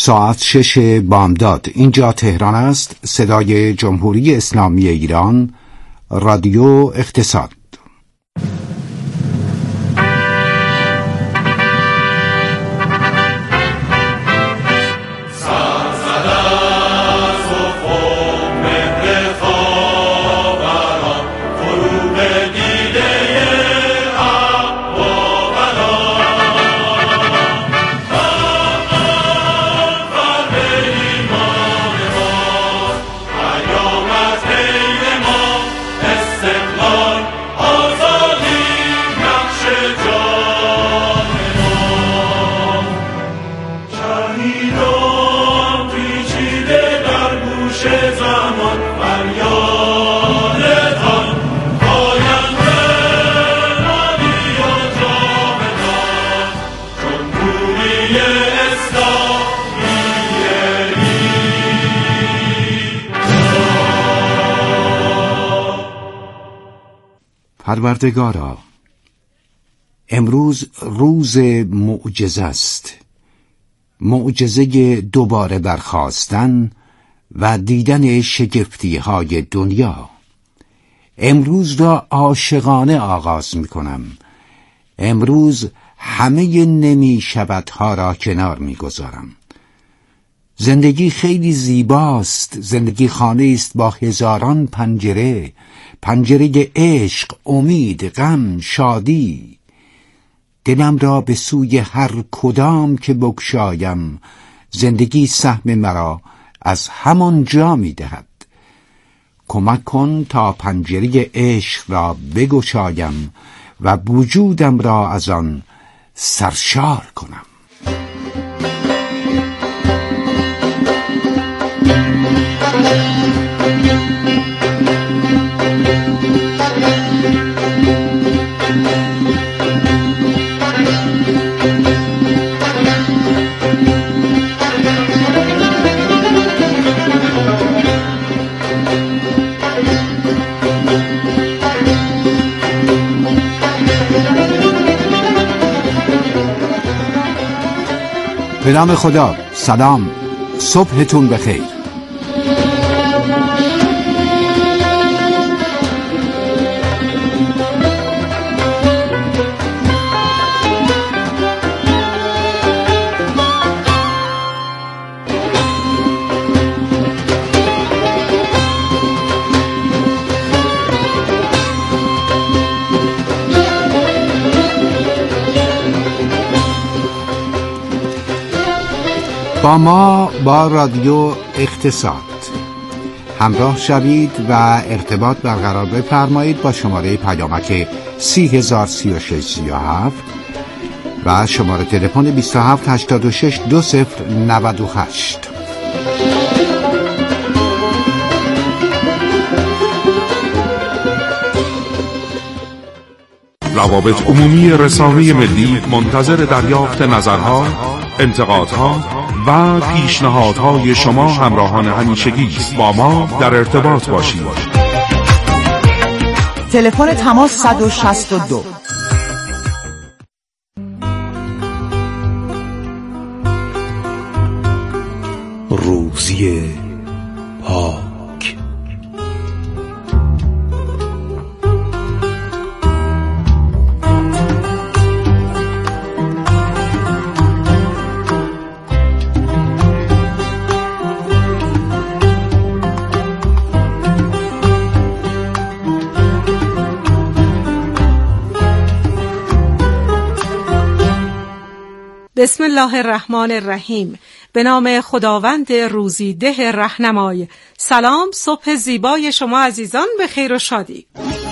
ساعت 6 بامداد. اینجا تهران است. صدای جمهوری اسلامی ایران، رادیو اقتصاد. پروردگارا، امروز روز معجزه است، معجزه دوباره برخاستن و دیدن شگفتی های دنیا. امروز را عاشقانه آغاز می کنم. امروز همه نمی شودها را کنار می گذارم. زندگی خیلی زیباست. زندگی خانه است با هزاران پنجره، پنجره عشق، امید، غم، شادی. دلم را به سوی هر کدام که بگشایم، زندگی سهم مرا از همان جا می دهد. کمک کن تا پنجره عشق را بگشایم و وجودم را از آن سرشار کنم. به نام خدا. سلام، صبحتون بخیر. با ما، با رادیو اقتصاد همراه شوید و ارتباط برقرار بفرمایید با شماره پیامک 303637 و شماره تلفن 2786 2098. روابط عمومی رسانه ملی منتظر دریافت نظرها، انتقادها و پیشنهادهای شما همراهان همیشگی است. با ما در ارتباط باشید. تلفن تماس 162. روزی پاک. بسم الله الرحمن الرحیم. به نام خداوند روزیده رهنمای. سلام، صبح زیبای شما عزیزان به خیر و شادی.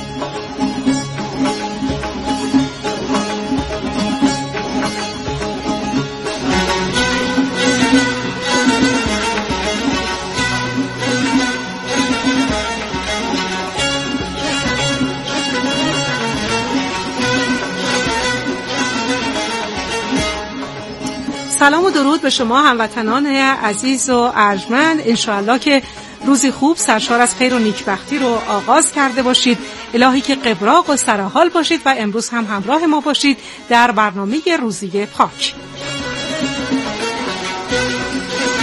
سلام و درود به شما هموطنان عزیز و ارجمند. انشاءالله که روزی خوب سرشار از خیر و نیکبختی رو آغاز کرده باشید. الهی که قبراق و سرحال باشید و امروز هم همراه ما باشید در برنامه روزی پاک.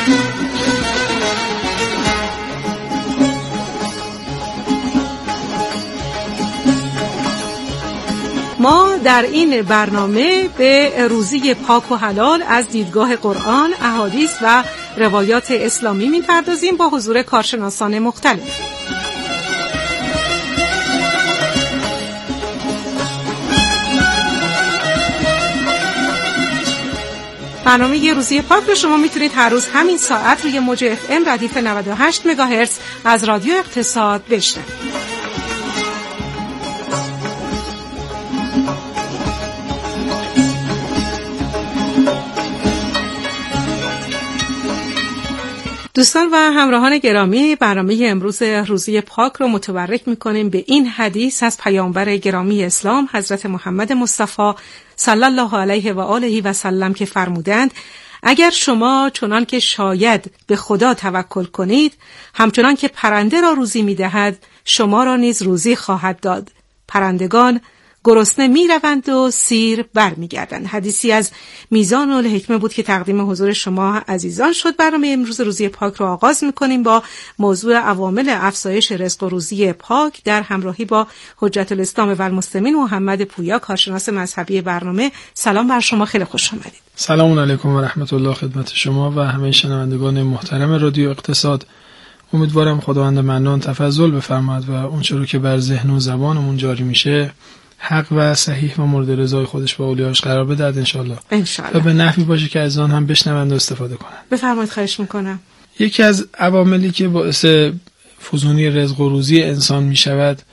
ما در این برنامه به روزی پاک و حلال از دیدگاه قرآن، احادیث و روایات اسلامی می‌پردازیم با حضور کارشناسان مختلف. برنامه روزی پاک رو شما میتونید هر روز همین ساعت روی موج FM ردیف 98 مگاهرتز از رادیو اقتصاد بشنوید. دوستان و همراهان گرامی، برنامه امروز روزی پاک رو متبرک می‌کنیم به این حدیث از پیامبر گرامی اسلام حضرت محمد مصطفی صلی الله علیه و آله و سلم که فرمودند: اگر شما چنان که شاید به خدا توکل کنید، همچنان که پرنده را روزی می‌دهد، شما را نیز روزی خواهد داد. پرندگان گرسنه میروند و سیر برمیگردند. حدیثی از میزان الحکمه بود که تقدیم حضور شما عزیزان شد. برنامه امروز روزی پاک رو آغاز میکنیم با موضوع عوامل افزایش رزق و روزی پاک در همراهی با حجت الاسلام و المسلمین محمد پویا، کارشناس مذهبی برنامه. سلام بر شما، خیلی خوش آمدید. سلام علیکم و رحمت الله خدمت شما و همه شنوندگان محترم رادیو اقتصاد. امیدوارم خداوند منان تفضل بفرماید و اون چیزی که بر ذهن و زبانمون جاری میشه حق و صحیح و مورد رضای خودش و اولیاش قرار بدهد انشالله و به نفعی باشه که از آن هم بشنوند و استفاده کنند. بفرمایید، خواهش میکنم. یکی از عواملی که باعث فزونی رزق و روزی انسان میشود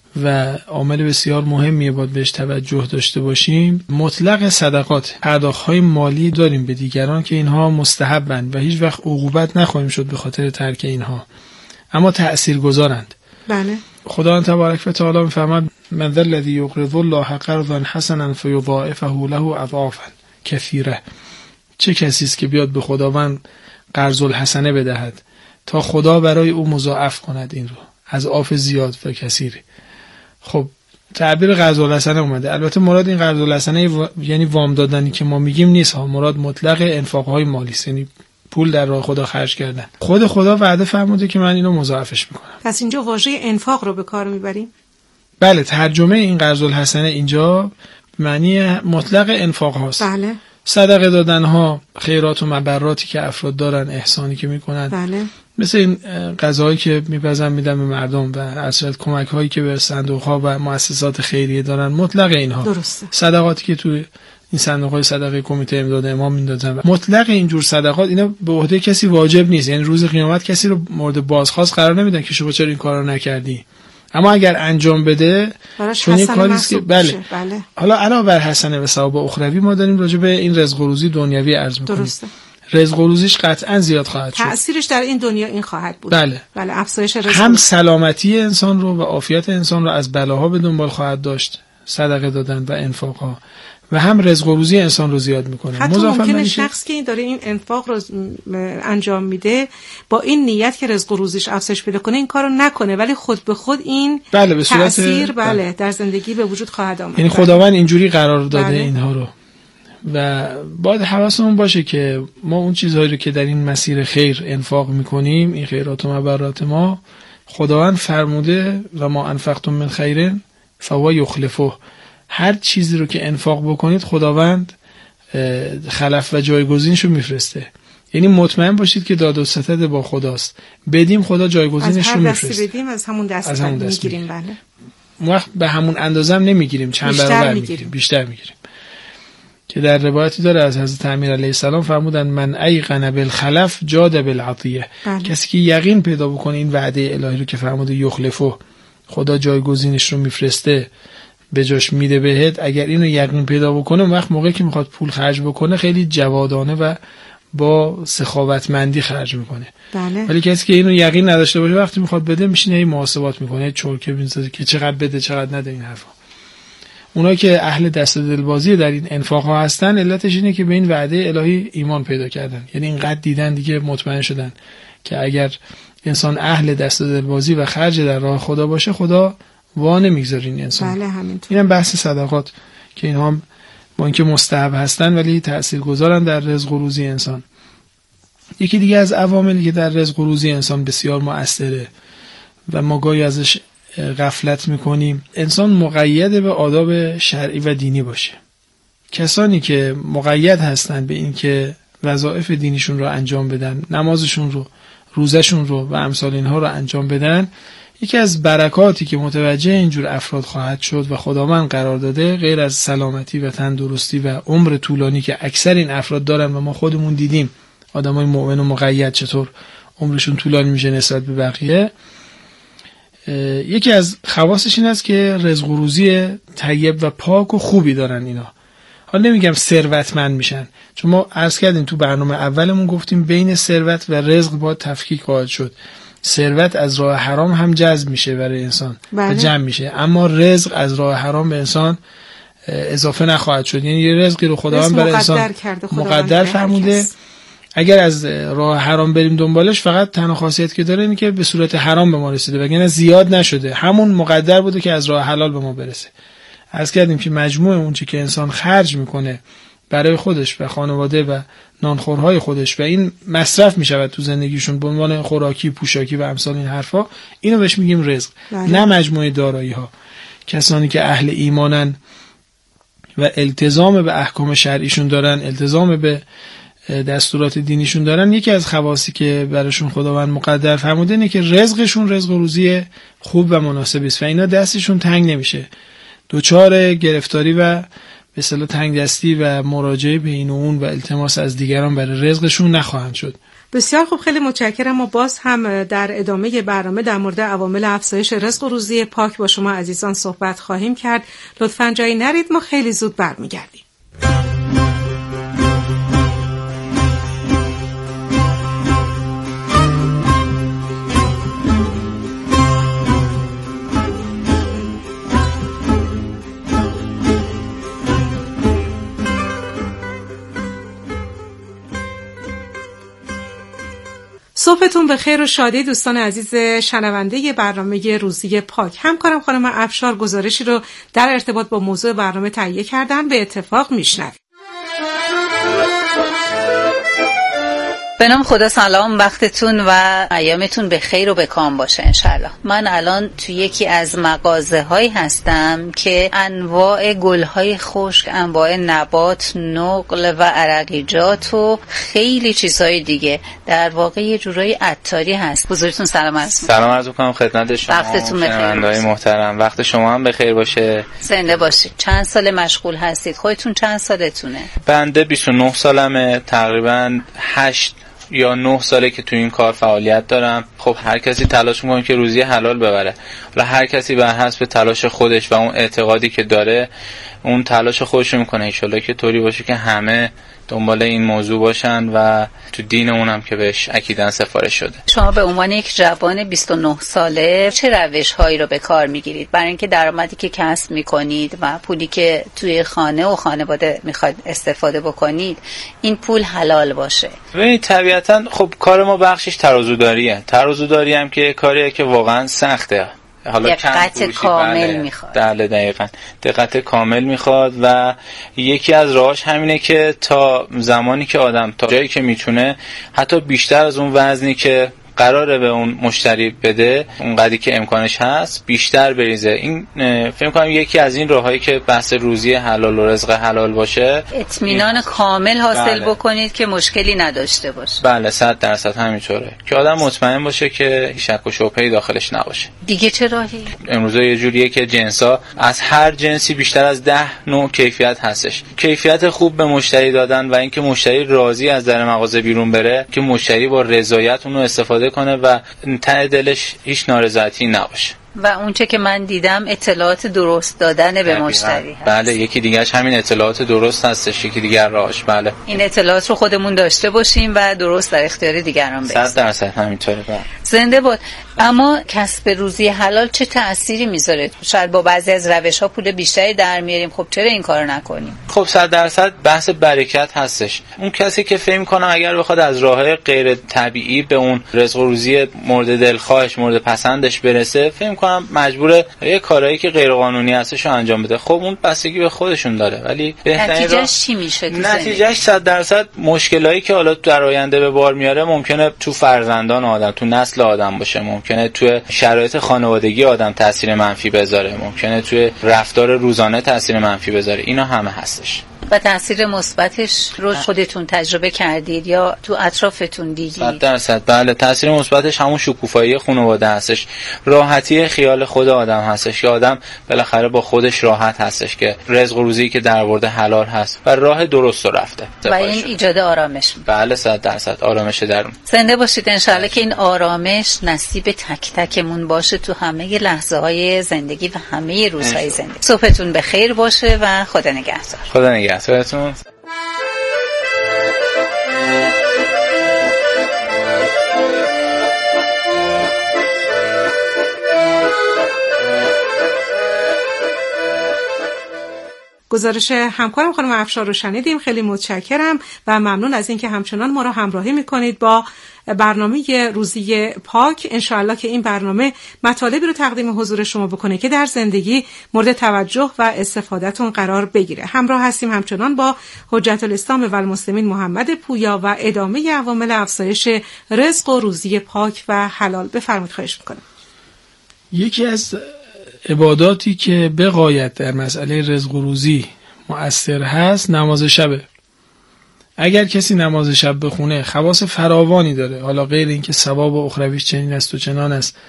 و عامل بسیار مهمیه باید بهش توجه داشته باشیم، مطلق صدقات. پرداخت‌های مالی داریم به دیگران که اینها مستحبند و هیچ وقت عقوبت نخواهیم شد به خاطر ترک اینها، اما تأثیرگذارند. بله. خداوند تبارک و تعالی می‌فرماید: من ذا الذی یقرض الله قرضا حسنا فیضاعفه له اضعافا کثیره. چه کسی است که بیاد به خداوند قرض الحسنه بدهد تا خدا برای او مضاعف کند این رو اضعاف زیاد و کثیری. خب تعبیر قرض الحسنه اومده. البته مراد این قرض الحسنه یعنی وام دادنی که ما میگیم نیست ها، مراد مطلق انفاق‌های مالی است، یعنی پول در راه خدا خرج کردن. خدا وعده فرموده که من اینو مضاعفش میکنم. پس اینجا واژه انفاق رو به کار میبریم؟ بله، ترجمه این قرض الحسنه اینجا معنی مطلق انفاق هاست. بله. صدقه دادن ها، خیرات و مبراتی که افراد دارن، احسانی که میکنن. بله. مثل این غذایی که میپزن میدن به مردم و اصلا کمک هایی که به صندوق ها و مؤسسات خیریه دارن، مطلق اینها. درسته. صدقاتی که تو این صندوق‌های صدقه کمیته امداد امام میندازن، مطلق اینجور صدقات اینا به عهده کسی واجب نیست. یعنی روز قیامت کسی رو مورد بازخواست قرار نمیدن که شما چرا این کارو نکردی، اما اگر انجام بده چون این کاری است که بله. حالا علاوه بر حسنه و ثواب اخروی ما داریم راجع به این رزق و روزی دنیوی عرض می‌کنیم. درسته. رزق و روزیش قطعا زیاد خواهد شد. تأثیرش در این دنیا این خواهد بود. بله. افزایش رزق، هم سلامتی انسان رو و عافیت انسان رو از بلاها به دنبال خواهد داشت صدقه دادن و انفاق‌ها، و هم رزق و روزی انسان رو زیاد میکنه. حتی ممکنه شخص که داره این انفاق رو انجام میده با این نیت که رزق و روزیش افزایش پیدا کنه این کارو نکنه، ولی خود به خود این به تأثیر در زندگی به وجود خواهد آمد. یعنی خداوند اینجوری قرار داده اینها رو و باید حواسمون باشه که ما اون چیزهایی رو که در این مسیر خیر انفاق میکنیم، این خیرات و مبرات ما، خداوند فرموده و ما انفقتم من خیر فهو یخلفه. هر چیزی رو که انفاق بکنید خداوند خلف و جایگزینش رو میفرسته. یعنی مطمئن باشید که داد و ستد با خداست. بدیم خدا جایگزینش رو میفرسته. از هر دستی بدیم از همون دست میگیریم. بله. وقت به همون اندازه هم نمیگیریم، چند برابر میگیریم، بیشتر میگیریم. که در روایتی داره از حضرت امیر علیه السلام فرمودن: من ایقن بالخلف جاد بالعطیه. کسی که یقین پیدا بکنه این وعده الهی رو که فرموده یخلفه، خدا جایگزینش رو میفرسته، به جاش میده بهت، اگر اینو یقین پیدا بکنه وقت موقعی که میخواد پول خرج بکنه خیلی جوادانه و با سخاوتمندی خرج میکنه. بله. ولی کسی که اینو یقین نداشته باشه وقتی میخواد بده میشینه این محاسبات میکنه، چرکه میذاره که چقدر بده چقدر نده. این حرفا اونایی که اهل دست و دلبازی در این انفاق ها هستن علتش اینه که به این وعده الهی ایمان پیدا کردن. یعنی اینقدر دیدن دیگه مطمئن شدن که اگر انسان اهل دست و دلبازی و خرج در راه خدا باشه خدا وا نمیگذاره این انسان. بله همینطور. اینم بحث صدقات که اینها با اینکه مستحب هستن ولی تاثیرگذارن در رزق و روزی انسان. یکی دیگه از عواملی که در رزق و روزی انسان بسیار مؤثره و ما گاهی ازش غفلت میکنیم. انسان مقید به آداب شرعی و دینی باشه. کسانی که مقید هستن به این که وظایف دینیشون رو انجام بدن، نمازشون رو، روزشون رو و امثال اینها رو انجام بدن، یکی از برکاتی که متوجه اینجور افراد خواهد شد و خداوند قرار داده، غیر از سلامتی و تندرستی و عمر طولانی که اکثر این افراد دارن و ما خودمون دیدیم آدمای مؤمن و مقید چطور عمرشون طولانی میشه نسبت به بقیه، یکی از خواصش این است که رزق و روزی طیب و پاک و خوبی دارن اینا. حالا نمیگم ثروتمند میشن، چون ما عرض کردیم تو برنامه اولمون گفتیم بین ثروت و رزق باید تفکیک قائل شد. ثروت از راه حرام هم جذب میشه برای انسان و جمع میشه، اما رزق از راه حرام به انسان اضافه نخواهد شد. یعنی یه رزقی رو خداوند برای انسان مقدر فرموده، اگر از راه حرام بریم دنبالش فقط تنها خاصیت که داره اینه که به صورت حرام به ما رسیده، وگرنه زیاد نشده، همون مقدر بوده که از راه حلال به ما برسه. عرض کردیم که مجموع اون چی که انسان خرج میکنه برای خودش و خانواده و نانخورهای خودش و این مصرف میشود تو زندگیشون به عنوان خوراکی، پوشاکی و امثال این حرفا، اینو بهش میگیم رزق. نه مجموعه دارایی ها. کسانی که اهل ایمانن و التزام به احکام شرعیشون دارن، التزام به دستورات دینیشون دارن، یکی از خواصی که براشون خداوند مقدر فرموده اینه که رزقشون رزق و روزی خوب و مناسبی است و اینا دستشون تنگ نمیشه، دوچار گرفتاری و به اصطلاح تنگ دستی و مراجعه به این و اون و التماس از دیگران برای رزقشون نخواهند شد. بسیار خوب، خیلی متشکرم. ما باز هم در ادامه برنامه در مورد عوامل افزایش رزق و روزی پاک با شما عزیزان صحبت خواهیم کرد. لطفاً جایی نرید، ما خیلی زود برمیگردیم. صبحتون بخیر و شادی دوستان عزیز شنونده برنامه روزی پاک. همکارم خانم افشار گزارشی رو در ارتباط با موضوع برنامه تهیه کردن، به اتفاق میشنویم. به نام خدا، سلام، وقتتون و ایامتون به خیر و به کام باشه انشالله. من الان تو یکی از مغازه هایی هستم که انواع گل های خشک، انواع نبات، نقل و عرقیجات و خیلی چیزهای دیگه، در واقع یه جورایی عطاری هست. حضورتون سلام عرض می‌کنم. سلام عرض می‌کنم خدمت شما. وقتتون بخیر. شنونده‌های محترم، وقت شما هم بخیر باشه. زنده باشید. چند سال مشغول هستید؟ خودتون چند سالتونه؟ بنده 29 سالمه، تقریباً 8 یا 9 ساله که تو این کار فعالیت دارم. خب هر کسی تلاش میکنه که روزی حلال ببره، حالا هر کسی بر حسب تلاش خودش و اون اعتقادی که داره اون تلاش خودش رو میکنه. ان شاءالله که طوری باشه که همه دنبال این موضوع باشن و تو دین اونم که بهش اکیداً سفارش شده. شما به عنوان یک جوان 29 ساله چه روش‌هایی رو به کار میگیرید برای اینکه درآمدی که کسب میکنید و پولی که توی خانه و خانواده میخواید استفاده بکنید این پول حلال باشه؟ ببینید طبیعتاً خب کار ما بخشش ترازوداریه. ترازوداری هم که کاریه که واقعاً سخته. حالا دقت کامل میخواد. دقیقاً دقت کامل میخواد و یکی از راهاش همینه که تا زمانی که آدم تا جایی که میتونه حتی بیشتر از اون وزنی که قراره به اون مشتری بده، اون قدری که امکانش هست بیشتر بریزه. این فکر کنم یکی از این راهایی که بحث روزی حلال و رزق حلال باشه، اطمینان کامل حاصل بکنید که مشکلی نداشته باشه. بله 100% همینطوره که آدم مطمئن باشه که شک و شبهه‌ای داخلش نباشه. دیگه چه راهی؟ امروزه یه جوریه که جنسا از هر جنسی بیشتر از 10 نوع کیفیت هستش. کیفیت خوب به مشتری دادن و اینکه مشتری راضی از در مغازه بیرون بره، که مشتری با رضایت اون رو استفاده کنه و ته دلش هیچ نارضایتی نباشه. و اونچه که من دیدم اطلاعات درست دادن به مشتری هست. بله یکی دیگهش همین اطلاعات درست هستش، یکی دیگر راهش. بله این اطلاعات رو خودمون داشته باشیم و درست در اختیار دیگران بذاریم. 100% همینطوره. بله زنده باد. اما کسب روزی حلال چه تأثیری میذاره؟ شاید با بعضی از روش‌ها پول بیشتری در میاریم، خب چرا این کارو نکنیم؟ خب 100% بحث برکت هستش. اون کسی که فکر می‌کنه اگر بخواد از راه‌های غیر طبیعی به اون رزق و روزی مورد دلخواهش، مورد پسندش برسه، فکر می‌کنم مجبوره یه کارهایی که غیر قانونی هستش رو انجام بده. خب اون بستگی به خودشون داره، ولی نتیجهش چی میشه؟ نتیجهش 100% مشکلایی که حالا در آینده به بار میاره ممکنه تو فرزندان آدم، تو نسل نسل آدم باشه، ممکنه توی شرایط خانوادگی آدم تاثیر منفی بذاره، ممکنه توی رفتار روزانه تاثیر منفی بذاره. اینا همه هستش. و تاثیر مثبتش رو خودتون تجربه کردید یا تو اطرافتون دیدید؟ 100%. بله، تاثیر مثبتش همون شکوفایی خانواده هستش، راحتی خیال خود آدم هستش که آدم بالاخره با خودش راحت هستش که رزق و روزی که در آورده حلال هست و راه درست رو رفته و این ایجاد آرامش. بله 100% آرامش درون. زنده باشید انشالله که این آرامش نصیب تک تکمون باشه تو همه لحظه های زندگی و همه روزهای زندگی. صبحتون بخیر باشه و خدا نگهدار. خدا نگهدارتون. گزارش همکارم خانم افشار رو شنیدیم. خیلی متشکرم و ممنون از اینکه همچنان ما رو همراهی میکنید با برنامه روزی پاک. انشاءالله که این برنامه مطالبی رو تقدیم حضور شما بکنه که در زندگی مورد توجه و استفادهتون قرار بگیره. همراه هستیم همچنان با حجت الاسلام و المسلمین محمد پویا و ادامه عوامل افزایش رزق و روزی پاک و حلال. بفرمایید، خواهش میکنم. یکی از عباداتی که به غایت در مسئله رزق و روزی مؤثر هست نماز شبه. اگر کسی نماز شب بخونه خواص فراوانی داره، حالا غیر اینکه ثواب و اخرویش چنین است و چنان است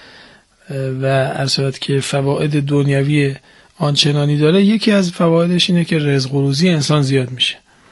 و ارشاد که فواید دنیوی آنچنانی داره، یکی از فوایدش اینه که رزق و روزی انسان زیاد میشه.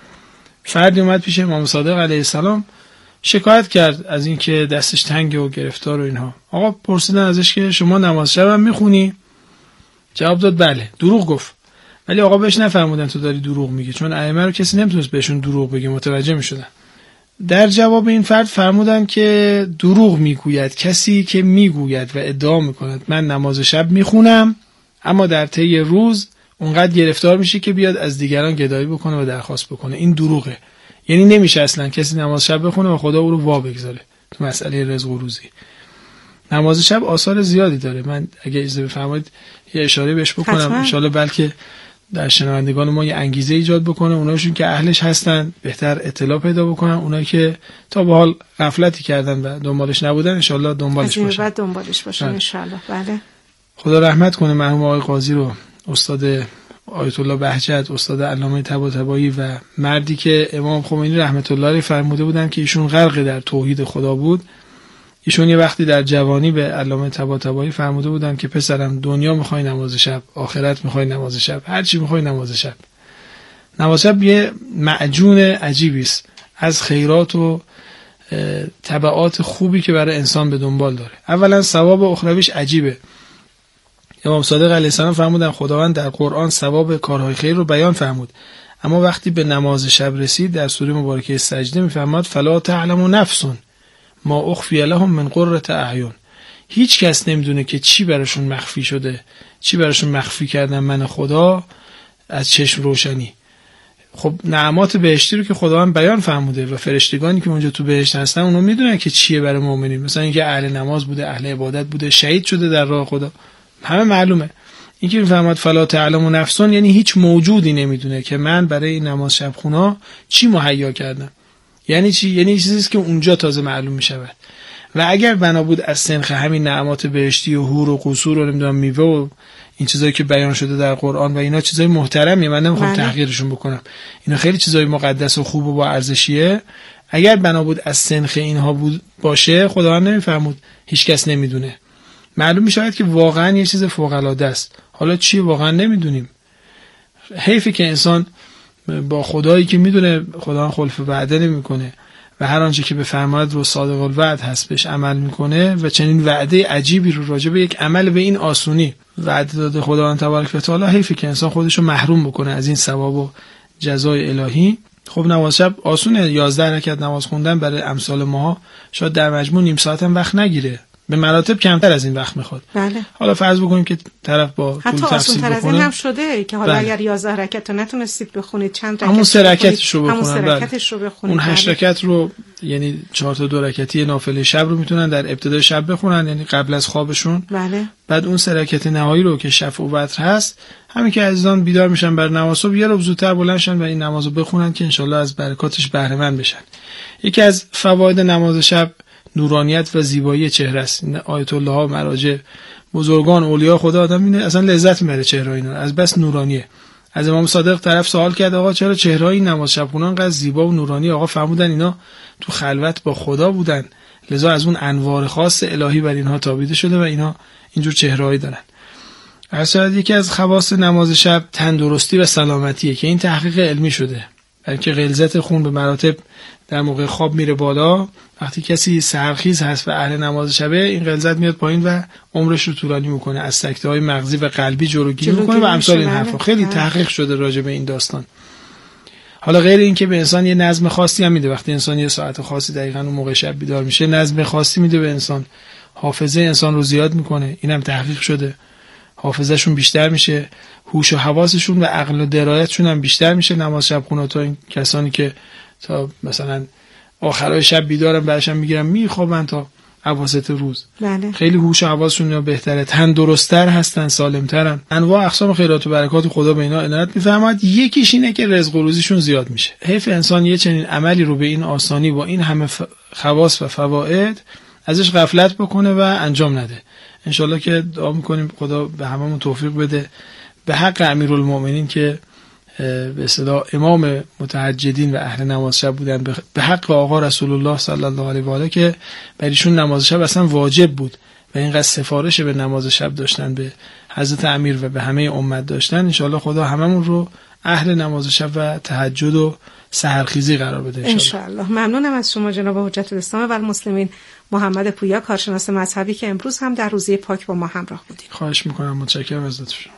فردی اومد پیش امام صادق علیه السلام شکایت کرد از اینکه دستش تنگه و گرفتار و اینها. آقا پرسیدن ازش که شما نماز شب هم میخونی؟ جواب داد بله. دروغ گفت، ولی آقا بهش نفرمودن تو داری دروغ میگی، چون ائمه رو کسی نمیتونست بهشون دروغ بگه، متوجه میشدن. در جواب این فرد فرمودن که دروغ میگوید کسی که میگوید و ادعا میکند من نماز شب میخونم اما در طی روز اونقدر گرفتار میشه که بیاد از دیگران گدایی بکنه و درخواست بکنه. این دروغه. یعنی نمیشه اصلا کسی نماز شب بخونه و خدا او رو وا بگذاره. تو مسئله رزق و روزی نماز شب آثار زیادی داره. من اگه اجازه بفرمایید یه اشاره بهش بکنم، ان شاءالله بلکه در شنوندگان ما یه انگیزه ایجاد بکنه، اونایشون که اهلش هستن بهتر اطلاع پیدا بکنن، اونایی که تا به حال غفلتی کردن و دنبالش نبودن ان شاءالله دنبالش باشن. بعد دنبالش باشن ان شاءالله. بله. خدا رحمت کنه مرحوم آقای قاضی رو، استاد آیت الله بهجت، استاد علامه طباطبایی و مردی که امام خمینی رحمت الله علیه فرموده بودن که ایشون غرق در توحید خدا بود. ایشون یه وقتی در جوانی به علامه طباطبایی فرموده بودن که پسرم دنیا میخوای نماز شب، آخرت میخوای نماز شب، هر چی میخوای نماز شب. نماز شب یه معجون عجیبی است از خیرات و تبعات خوبی که برای انسان به دنبال داره. اولا ثواب اخرویش عجیبه. امام صادق علیه السلام فرمودن خداوند در قرآن ثواب کارهای خیر رو بیان فرمود، اما وقتی به نماز شب رسید در سوره مبارکه سجده میفرماد فلا تعلم نفس ما اخفی لهم من قرة اعین. هیچ کس نمیدونه که چی براشون مخفی شده، چی براشون مخفی کردن من خدا از چشم روشنی. خب نعمات بهشتی رو که خداوند بیان فرموده و فرشتگانی که اونجا تو بهشت هستن اونا میدونن که چیه برای مؤمنین، مثلا اینکه اهل نماز بوده، اهل عبادت بوده، شهید شده در راه خدا، همه معلومه. اینکه میفرماد فلا تعلم نفس یعنی هیچ موجودی نمیدونه که من برای این نماز شب خونا چی مهیا کردم. یعنی چی؟ یعنی چیزی که اونجا تازه معلوم میشود. و اگر بنا بود از سنخ همین نعمات بهشتی و حور و قصور و نمیدونم میوه و این چیزایی که بیان شده در قرآن و اینا چیزای محترمیه، من نمیخوام تحقیرشون بکنم، اینا خیلی چیزای مقدس و خوب و با ارزشیه، اگر بنا بود از سنخ اینها بود باشه خداوند نمیفرمود هیچ کس نمیدونه. معلوم میشود که واقعا یه چیز فوق العاده است. حالا چی واقعا نمیدونیم. حیفه که انسان با خدایی که میدونه خدا خلف وعده نمیکنه و هر آنچه که بفرماید رو صادق الوعد هست بهش عمل میکنه و چنین وعده عجیبی رو راجع به یک عمل به این آسونی وعده داده خداوند تبارک و تعالی، حیفه که انسان خودش رو محروم بکنه از این ثواب و جزای الهی. خب نماز شب آسونه، 11 رکعت نماز خوندن برای امثال ماها شاید در مجموع نیم ساعت هم وقت نگیره، به مراتب کمتر از این وقت میخواد. بله. حالا فرض بکنیم که طرف با حتی طول تفسیر بخونه، حتی از این هم شده که حالا بله. اگر 11 رکعت رو نتونستید بخونید چند رکعت همون 3 رکعتش رو بخونن، همون 3 رکعتش رو بخونید. اون 8 رکعت رو یعنی 4 تا 2 رکعتی نافله شب رو میتونن در ابتدای شب بخونن، یعنی قبل از خوابشون. بله. بعد اون 3 رکعت نهایی رو که شفع و وتر هست، همین که عزیزان بیدار میشن بر نماز صبح یه رو زودتر بلند شن و این نمازو بخونن که انشالله از برکاتش بهره مند بشن. یکی از فواید نماز شب نورانیت و زیبایی چهره است. آیت الله ها، مراجع، بزرگان، اولیاء خدا، آدم اینه اصلا لذت میبره چهره اینا از بس نورانیه. از امام صادق طرف سوال کرد آقا چرا چهره این نماز شب خونان انقدر زیبا و نورانی؟ آقا فرمودن اینا تو خلوت با خدا بودن، لذا از اون انوار خاص الهی بر اینها تابیده شده و اینا اینجور چهرهایی دارن. اصلا یکی از خواص نماز شب تندرستی و سلامتیه که این تحقیق علمی شده، بلکه غلظت خون به مراتب در موقع خواب میره بالا. وقتی کسی سحرخیز هست و اهل نماز شبه، این غلظت میاد پایین و عمرش رو طولانی میکنه، از سکته‌های مغزی و قلبی جلوگیری میکنه و امثال این حرفا. خیلی تحقیق شده راجع به این داستان. حالا غیر این که به انسان یه نظم خاصی هم میده، وقتی انسان یه ساعت خاصی دقیقاً اون موقع شب بیدار میشه، نظم خاصی میده به انسان، حافظه انسان رو زیاد میکنه، اینم تحقیق شده. حافظه‌شون بیشتر میشه، هوش و حواسشون و عقل و درایتشون هم بیشتر میشه نماز شب خونا. تا این کسانی که تا مثلا آخرای شب بیدارن بعدش میگیرن میخوابن تا اواسط روز، بله. خیلی هوش و حواسشون بهتره، تندرست‌تر هستن، سالم‌ترن. انواع اقسام خیرات و برکات خدا به اینا عنایت می‌فرماید. یکیش اینه که رزق و روزیشون زیاد میشه. حیف انسان یه چنین عملی رو به این آسانی با این همه خواص و فواید ازش غفلت بکنه و انجام نده. انشالله که دعا میکنیم خدا به هممون توفیق بده، به حق امیرالمومنین که به اصطلاح امام متهجدین و اهل نماز شب بودن، به حق آقا رسول الله صلی الله علیه و آله که بریشون نماز شب اصلا واجب بود و اینقدر سفارش به نماز شب داشتن، به حضرت امیر و به همه امت داشتن. انشالله خدا هممون رو اهل نماز شب و تهجد و سحرخیزی قرار بده انشالله. ممنونم از شما جناب حجت الاسلام و المسلمین محمد پویا، کارشناس مذهبی که امروز هم در روزه پاک با ما همراه بودید. خواهش میکنم، متشکرم ازتون.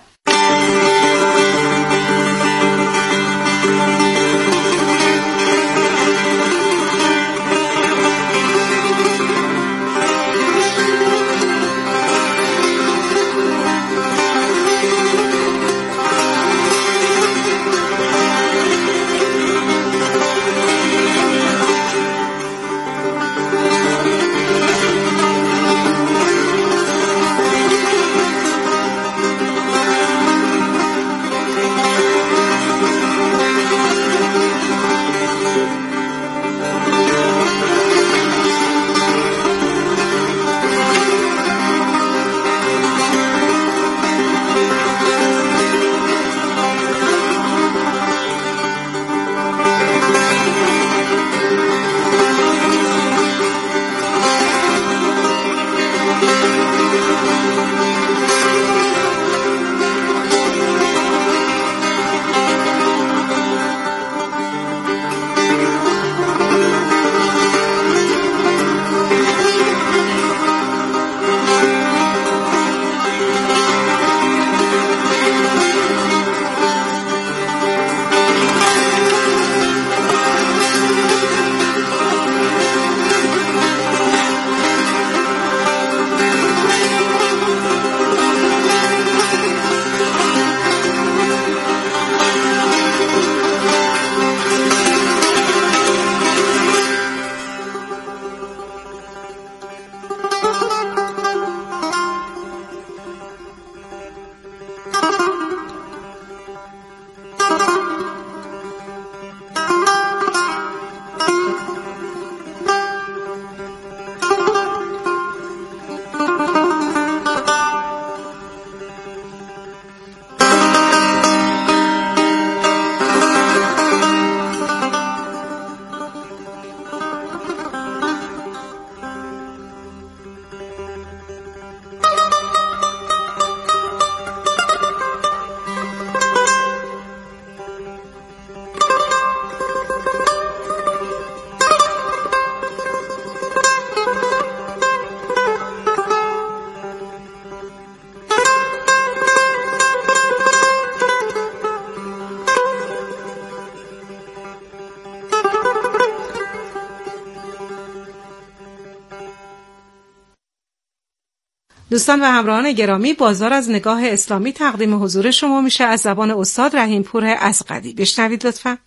دوستان و همراهان گرامی، بازار از نگاه اسلامی تقدیم حضور شما میشه از زبان استاد رحیمپور ازغدی. بشنوید لطفاً.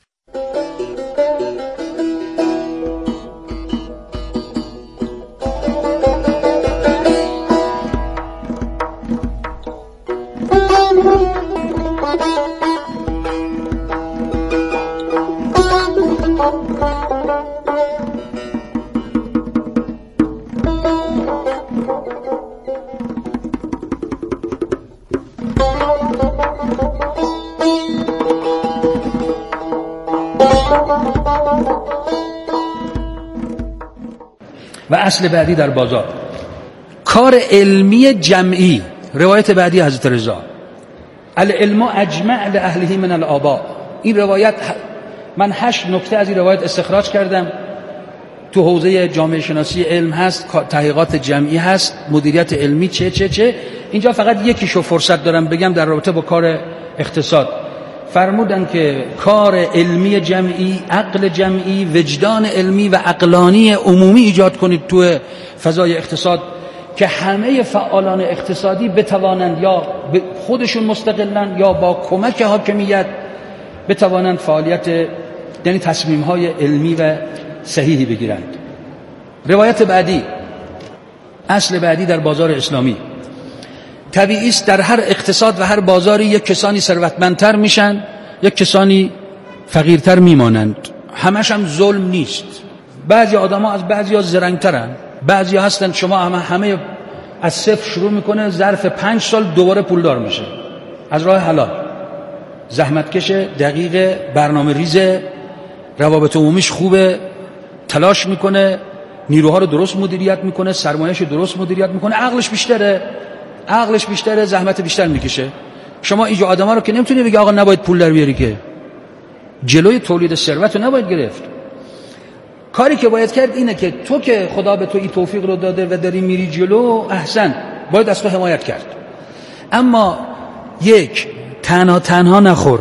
و اصل بعدی در بازار. کار علمی جمعی، روایت بعدی حضرت رضا، العلم اجمع لاهله من الآباء. این روایت من 8 نکته از این روایت استخراج کردم. تو حوزه جامعه شناسی علم هست، تحقیقات جمعی هست، مدیریت علمی چه. اینجا فقط یکیشو فرصت دارم بگم در رابطه با کار اقتصاد. فرمودن که کار علمی جمعی، عقل جمعی، وجدان علمی و عقلانی عمومی ایجاد کنید تو فضای اقتصاد که همه فعالان اقتصادی بتوانند یا خودشون مستقلن یا با کمک حاکمیت بتوانند فعالیت، یعنی تصمیم‌های علمی و صحیحی بگیرند. روایت بعدی، اصل بعدی در بازار اسلامی. طبیعی است در هر اقتصاد و هر بازاری یک کسانی ثروتمندتر میشن، یک کسانی فقیرتر میمانند. همش هم ظلم نیست. بعضی آدم‌ها از بعضی‌ها زرنگ‌ترن، بعضی هستن شما همه از صفر شروع میکنه، ظرف 5 سال دوباره پولدار میشه از راه حلال. زحمتکش، دقیق، برنامه ریز، روابط عمومیش خوبه، تلاش میکنه، نیروها رو درست مدیریت میکنه، سرمایه‌اش رو درست مدیریت میکنه، عقلش بیشتره، زحمت بیشتر میکشه. شما اینجا آدما رو که نمیتونی بگی آقا نباید پول در بیاری، که جلوی تولید ثروت رو نباید گرفت. کاری که باید کرد اینه که تو که خدا به تو این توفیق رو داده و داری میری جلو، احسن، باید از تو حمایت کرد. اما یک، تنها نخور،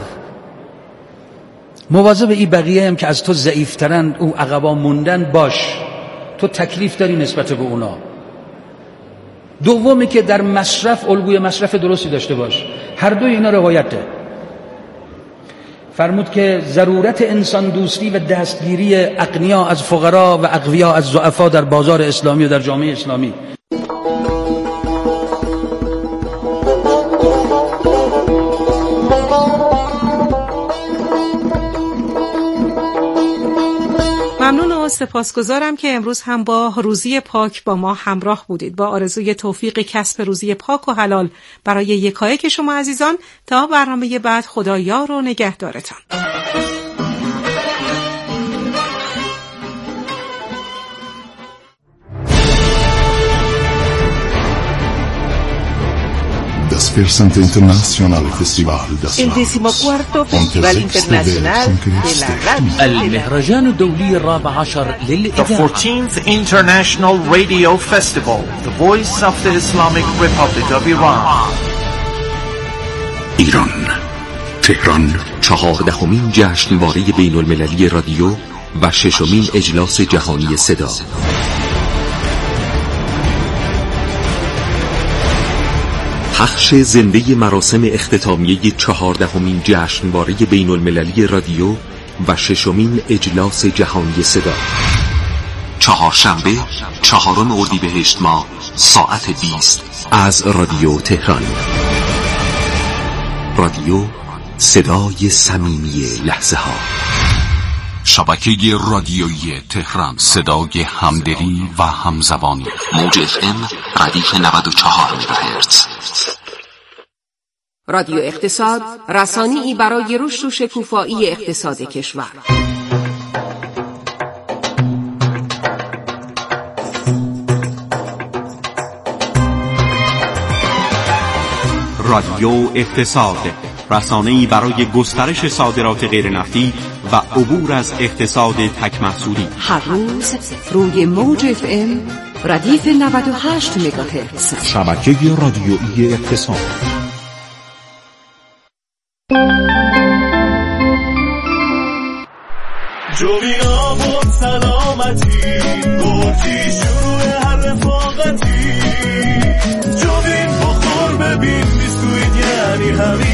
مواظب این بقیه هم که از تو ضعیفترن، او عقبا موندن باش، تو تکلیف داری نسبت به اونا. دومی که در مصرف الگوی مصرف درستی داشته باش. هر دوی اینا روایته. فرمود که ضرورت انسان دوستی و دستگیری اغنیا از فقرا و اقویا از ضعفا در بازار اسلامی و در جامعه اسلامی. ممنون و سپاسگزارم که امروز هم با روزی پاک با ما همراه بودید. با آرزوی توفیق کسب روزی پاک و حلال برای یکایک شما عزیزان، تا برنامه بعد خدا یار و نگهدارتان. Das 14th International Festival das El 14º Festival Internacional de la Radio. المهرجان الدولي الرابع عشر للإذاعة. The 14th International Radio Festival, the voice of the Islamic Republic of Iran. ایران، تهران. 14مین جشنواره بین المللی رادیو و 6مین اجلاس جهانی صدا. پخش زنده مراسم اختتامیه 14مین جشنواره بین المللی رادیو و 6مین اجلاس جهانی صدا. چهارشنبه 4 اردیبهشت ماه ساعت 20 از رادیو تهران. رادیو، صدای صمیمی لحظه ها. شبکه رادیویی تهران، صدای همدلی و همزبانی. موج FM ردیف 94 مگاهرتز. رادیو اقتصاد، رسانه‌ای برای رشد و شکوفایی اقتصاد کشور. رادیو اقتصاد، رسانه‌ای برای گسترش صادرات غیرنفتی و عبور از اقتصاد تک محصولی. هر روز روی موج FM ردیف 98 مگاهرتز. شبکه رادیویی اقتصاد. جوی آب و سلامتی، گرچی شروع هر رفاقتی. جوی بخور ببین بیسکویت یعنی همین